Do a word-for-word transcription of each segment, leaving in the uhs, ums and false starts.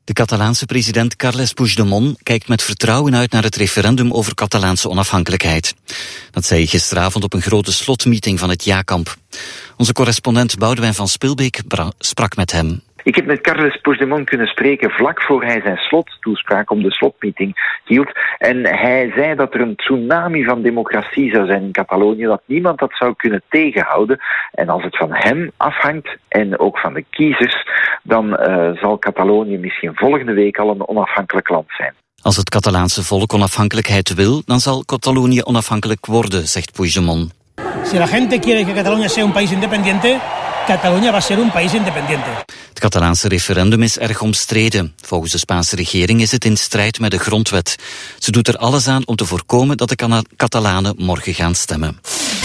De Catalaanse president Carles Puigdemont kijkt met vertrouwen uit naar het referendum over Catalaanse onafhankelijkheid. Dat zei hij gisteravond op een grote slotmeeting van het Ja-kamp. Onze correspondent Boudewijn van Spilbeek sprak met hem. Ik heb met Carles Puigdemont kunnen spreken vlak voor hij zijn slottoespraak op de slotmeeting hield. En hij zei dat er een tsunami van democratie zou zijn in Catalonië, dat niemand dat zou kunnen tegenhouden. En als het van hem afhangt, en ook van de kiezers, dan uh, zal Catalonië misschien volgende week al een onafhankelijk land zijn. Als het Catalaanse volk onafhankelijkheid wil, dan zal Catalonië onafhankelijk worden, zegt Puigdemont. Si la gente quiere que Cataluña sea un país independiente, Cataluña va a ser un país independiente. Het Catalaanse referendum is erg omstreden. Volgens de Spaanse regering is het in strijd met de grondwet. Ze doet er alles aan om te voorkomen dat de Cana- Catalanen morgen gaan stemmen.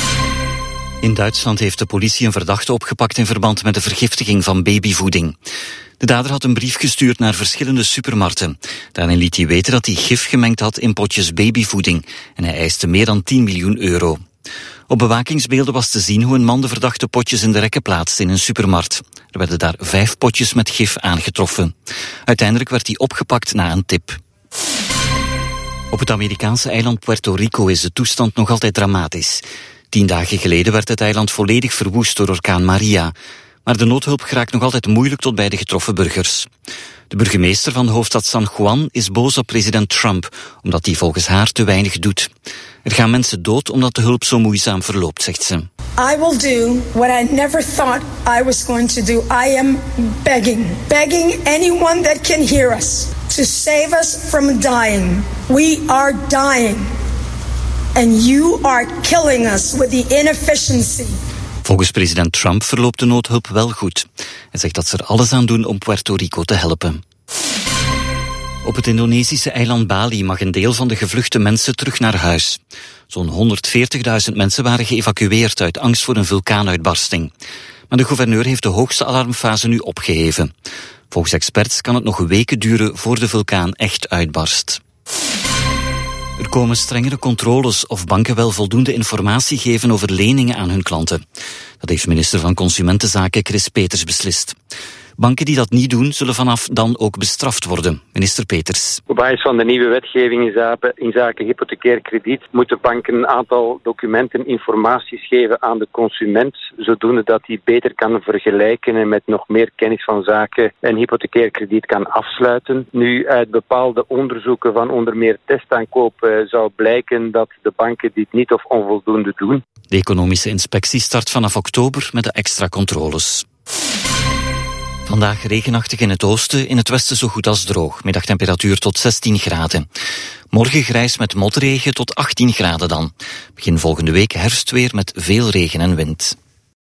In Duitsland heeft de politie een verdachte opgepakt in verband met de vergiftiging van babyvoeding. De dader had een brief gestuurd naar verschillende supermarkten. Daarin liet hij weten dat hij gif gemengd had in potjes babyvoeding en hij eiste meer dan tien miljoen euro. Op bewakingsbeelden was te zien hoe een man de verdachte potjes in de rekken plaatste in een supermarkt. Er werden daar vijf potjes met gif aangetroffen. Uiteindelijk werd hij opgepakt na een tip. Op het Amerikaanse eiland Puerto Rico is de toestand nog altijd dramatisch. Tien dagen geleden werd het eiland volledig verwoest door orkaan Maria. Maar de noodhulp geraakt nog altijd moeilijk tot bij de getroffen burgers. De burgemeester van de hoofdstad San Juan is boos op president Trump, omdat hij volgens haar te weinig doet. Er gaan mensen dood omdat de hulp zo moeizaam verloopt, zegt ze. I will do what I never thought I was going to do. I am begging, begging anyone that can hear us to save us from dying. We are dying. And you are killing us with the inefficiency. Volgens president Trump verloopt de noodhulp wel goed. Hij zegt dat ze er alles aan doen om Puerto Rico te helpen. Op het Indonesische eiland Bali mag een deel van de gevluchte mensen terug naar huis. Zo'n honderdveertigduizend mensen waren geëvacueerd uit angst voor een vulkaanuitbarsting. Maar de gouverneur heeft de hoogste alarmfase nu opgeheven. Volgens experts kan het nog weken duren voor de vulkaan echt uitbarst. Er komen strengere controles of banken wel voldoende informatie geven over leningen aan hun klanten. Dat heeft minister van Consumentenzaken Chris Peters beslist. Banken die dat niet doen, zullen vanaf dan ook bestraft worden. Minister Peters. Op basis van de nieuwe wetgeving in zaken hypothecair krediet moeten banken een aantal documenten informaties geven aan de consument, zodoende dat hij beter kan vergelijken en met nog meer kennis van zaken een hypothecair krediet kan afsluiten. Nu, uit bepaalde onderzoeken van onder meer testaankoop uh, zou blijken dat de banken dit niet of onvoldoende doen. De economische inspectie start vanaf oktober met de extra controles. Vandaag regenachtig in het oosten, in het westen zo goed als droog. Middagtemperatuur tot zestien graden. Morgen grijs met motregen tot achttien graden dan. Begin volgende week herfstweer met veel regen en wind.